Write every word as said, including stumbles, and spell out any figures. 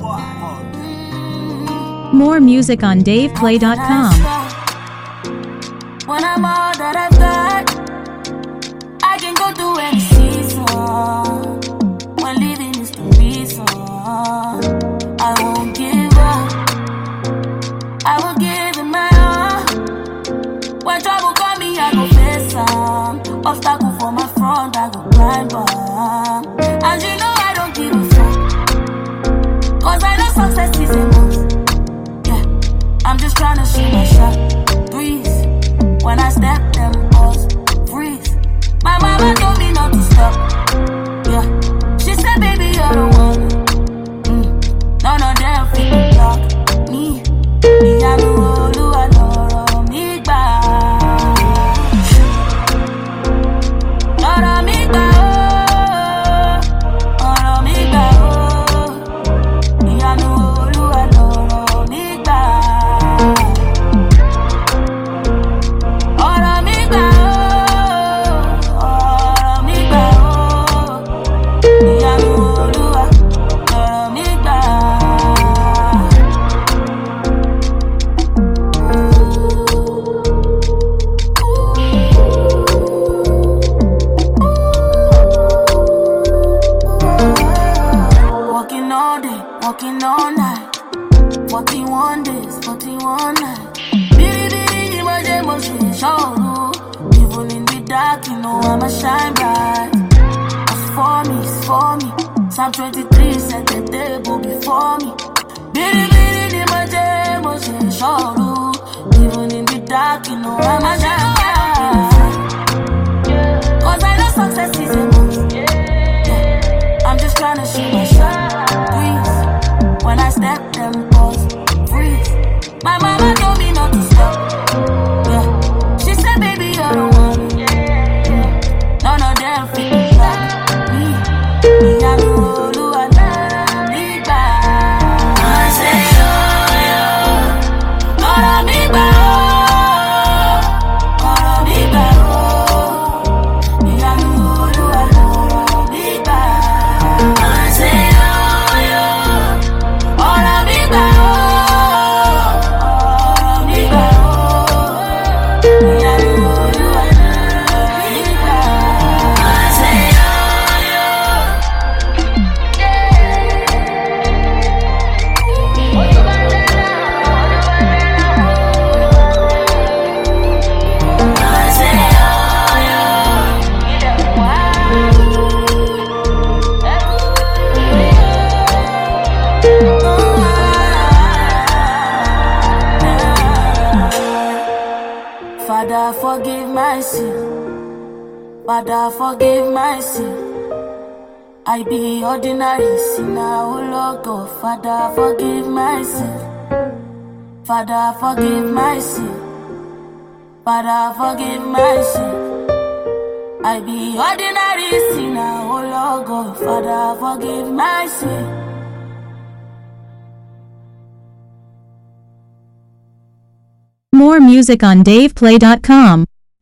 More music on dave play dot com. When I'm all that I've got, I can go through any season. When living is the reason, I won't give up. I will give it my all. When trouble call me, I go face some. Obstacle for my front, I go climb up. And you know I don't give a fuck, cause I know success is a must. Yeah, I'm just tryna shoot my shot. Breathe. When I step, them pause, freeze. My mama told me not to stop. Yeah, she said, baby, you're the one. Mm. None of them fit to block me. Me, I know who I love me back. Love me back. Love me back. Me, I know who I love me back. Working all night, forty-one days, forty-one nights. Bidi bidi, emoji, emoji, show. Even in the dark, you know I'ma shine bright. It's for me, it's for me. Psalm twenty-three set the table before me. Bidi bidi, emoji, emoji, show. Even in the dark, you know I'ma shine bright. Cause I know success is a must. Yeah, I'm just tryna shoot my shot. Breathe. When I step, them pause, freeze. My mama told me not to stop. Yeah, she said, baby, you're the one. None of them fit to block me. Me, I know who I love me back. I say, oh, yeah. Love me back. Love me back. Me, I know who I love me back. I say, Father, forgive my sin. Father, forgive my sin. I be ordinary sinner, oh Lord God. Father, forgive my sin. Father, forgive my sin. Father, forgive my sin. I be ordinary sinner, oh Lord God. Father, forgive my sin. More music on dave play dot com.